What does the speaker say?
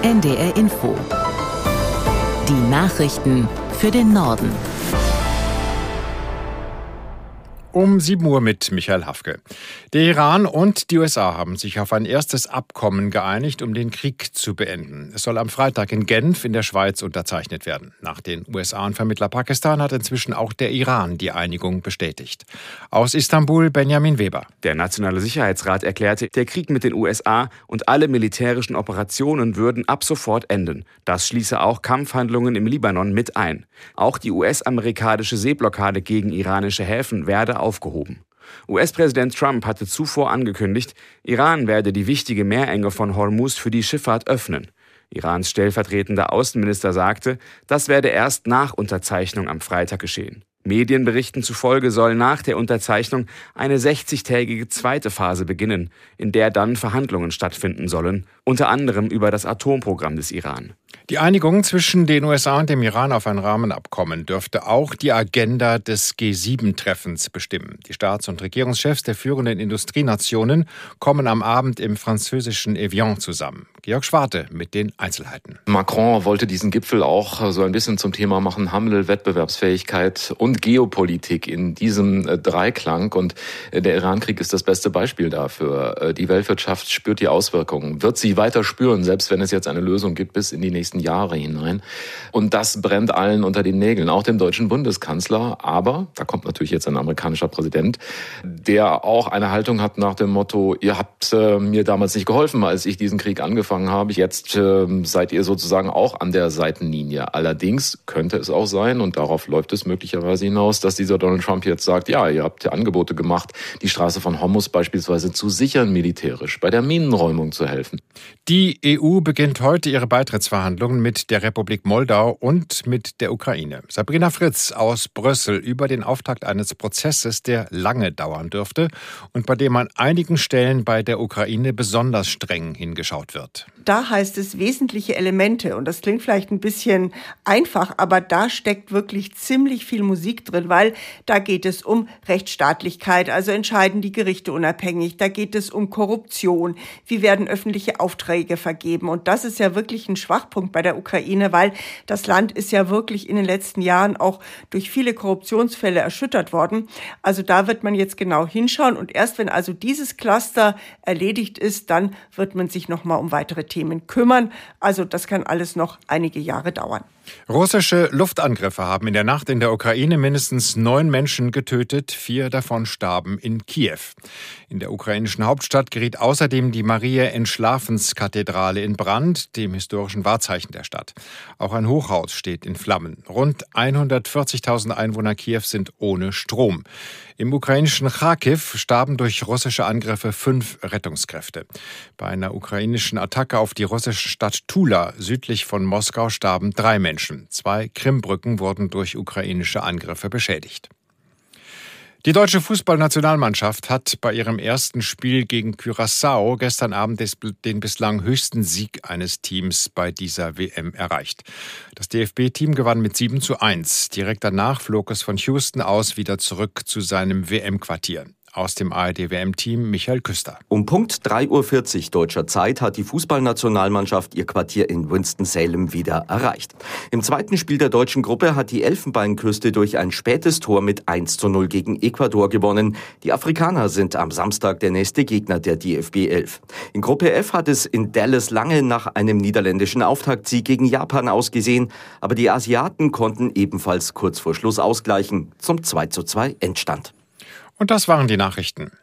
NDR Info. Die Nachrichten für den Norden. Um 7 Uhr mit Michael Hafke. Der Iran und die USA haben sich auf ein erstes Abkommen geeinigt, um den Krieg zu beenden. Es soll am Freitag in Genf in der Schweiz unterzeichnet werden. Nach den USA und Vermittler Pakistan hat inzwischen auch der Iran die Einigung bestätigt. Aus Istanbul Benjamin Weber. Der Nationale Sicherheitsrat erklärte, der Krieg mit den USA und alle militärischen Operationen würden ab sofort enden. Das schließe auch Kampfhandlungen im Libanon mit ein. Auch die US-amerikanische Seeblockade gegen iranische Häfen werde aufgehoben. US-Präsident Trump hatte zuvor angekündigt, Iran werde die wichtige Meerenge von Hormuz für die Schifffahrt öffnen. Irans stellvertretender Außenminister sagte, das werde erst nach Unterzeichnung am Freitag geschehen. Medienberichten zufolge soll nach der Unterzeichnung eine 60-tägige zweite Phase beginnen, in der dann Verhandlungen stattfinden sollen, unter anderem über das Atomprogramm des Iran. Die Einigung zwischen den USA und dem Iran auf ein Rahmenabkommen dürfte auch die Agenda des G7-Treffens bestimmen. Die Staats- und Regierungschefs der führenden Industrienationen kommen am Abend im französischen Evian zusammen. Georg Schwarte mit den Einzelheiten. Macron wollte diesen Gipfel auch so ein bisschen zum Thema machen, Handel, Wettbewerbsfähigkeit und Geopolitik in diesem Dreiklang. Und der Iran-Krieg ist das beste Beispiel dafür. Die Weltwirtschaft spürt die Auswirkungen, wird sie weiter spüren, selbst wenn es jetzt eine Lösung gibt bis in die nächsten Jahre hinein. Und das brennt allen unter den Nägeln, auch dem deutschen Bundeskanzler. Aber da kommt natürlich jetzt ein amerikanischer Präsident, der auch eine Haltung hat nach dem Motto, ihr habt mir damals nicht geholfen, als ich diesen Krieg angefangen habe. Jetzt seid ihr sozusagen auch an der Seitenlinie. Allerdings könnte es auch sein, und darauf läuft es möglicherweise hinaus, dass dieser Donald Trump jetzt sagt, ja, ihr habt ja Angebote gemacht, die Straße von Hormuz beispielsweise zu sichern militärisch, bei der Minenräumung zu helfen. Die EU beginnt heute ihre Beitrittsverhandlungen mit der Republik Moldau und mit der Ukraine. Sabrina Fritz aus Brüssel über den Auftakt eines Prozesses, der lange dauern dürfte und bei dem an einigen Stellen bei der Ukraine besonders streng hingeschaut wird. Da heißt es wesentliche Elemente, und das klingt vielleicht ein bisschen einfach, aber da steckt wirklich ziemlich viel Musik drin, weil da geht es um Rechtsstaatlichkeit, also entscheiden die Gerichte unabhängig, da geht es um Korruption, wie werden öffentliche Aufträge vergeben, und das ist ja wirklich ein Schwachpunkt bei der Ukraine, weil das Land ist ja wirklich in den letzten Jahren auch durch viele Korruptionsfälle erschüttert worden. Also da wird man jetzt genau hinschauen, und erst wenn also dieses Cluster erledigt ist, dann wird man sich nochmal um weitere Themen kümmern. Also das kann alles noch einige Jahre dauern. Russische Luftangriffe haben in der Nacht in der Ukraine mindestens 9 Menschen getötet, 4 davon starben in Kiew. In der ukrainischen Hauptstadt geriet außerdem die Maria-Entschlafens-Kathedrale in Brand, dem historischen Wahrzeichen der Stadt. Auch ein Hochhaus steht in Flammen. Rund 140.000 Einwohner Kiews sind ohne Strom. Im ukrainischen Charkiw starben durch russische Angriffe 5 Rettungskräfte. Bei einer ukrainischen Attacke auf die russische Stadt Tula südlich von Moskau starben 3 Menschen. 2 Krimbrücken wurden durch ukrainische Angriffe beschädigt. Die deutsche Fußballnationalmannschaft hat bei ihrem ersten Spiel gegen Curaçao gestern Abend den bislang höchsten Sieg eines Teams bei dieser WM erreicht. Das DFB-Team gewann mit 7:1. Direkt danach flog es von Houston aus wieder zurück zu seinem WM-Quartier. Aus dem ARD-WM-Team Michael Küster. Um Punkt 3:40 Uhr deutscher Zeit hat die Fußballnationalmannschaft ihr Quartier in Winston-Salem wieder erreicht. Im zweiten Spiel der deutschen Gruppe hat die Elfenbeinküste durch ein spätes Tor mit 1:0 gegen Ecuador gewonnen. Die Afrikaner sind am Samstag der nächste Gegner der DFB 11. In Gruppe F hat es in Dallas lange nach einem niederländischen Auftaktsieg gegen Japan ausgesehen, aber die Asiaten konnten ebenfalls kurz vor Schluss ausgleichen zum 2:2 Endstand. Und das waren die Nachrichten.